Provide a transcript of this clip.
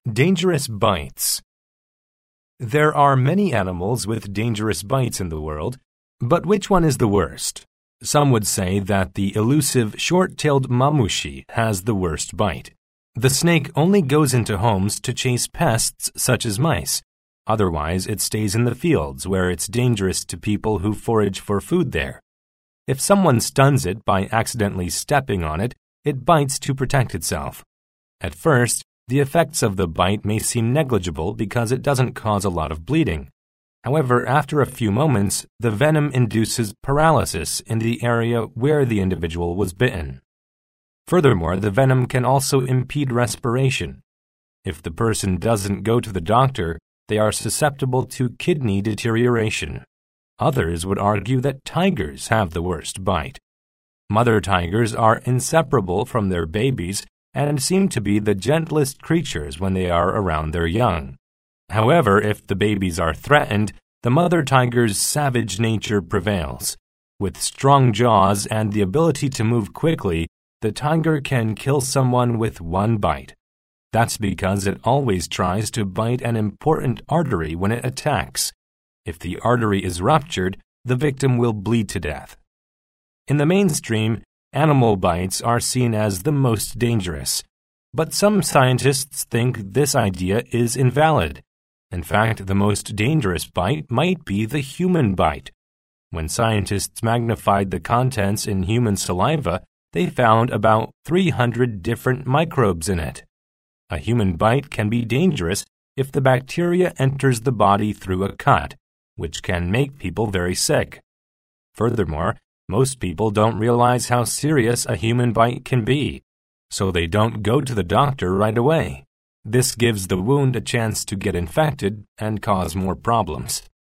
Dangerous bites. There are many animals with dangerous bites in the world, but which one is the worst? Some would say that the elusive short-tailed mamushi has the worst bite. The snake only goes into homes to chase pests such as mice. Otherwise, it stays in the fields where it's dangerous to people who forage for food there. If someone stuns it by accidentally stepping on it, it bites to protect itself. At first, the effects of the bite may seem negligible because it doesn't cause a lot of bleeding. However, after a few moments, the venom induces paralysis in the area where the individual was bitten. Furthermore, the venom can also impede respiration. If the person doesn't go to the doctor, they are susceptible to kidney deterioration. Others would argue that tigers have the worst bite. Mother tigers are inseparable from their babies and seem to be the gentlest creatures when they are around their young. However, if the babies are threatened, the mother tiger's savage nature prevails. With strong jaws and the ability to move quickly, the tiger can kill someone with one bite. That's because it always tries to bite an important artery when it attacks. If the artery is ruptured, the victim will bleed to death. In the mainstream, animal bites are seen as the most dangerous, but some scientists think this idea is invalid. In fact, the most dangerous bite might be the human bite. When scientists magnified the contents in human saliva, they found about 300 different microbes in it. A human bite can be dangerous if the bacteria enters the body through a cut, which can make people very sick. Furthermore, most people don't realize how serious a human bite can be, so they don't go to the doctor right away. This gives the wound a chance to get infected and cause more problems.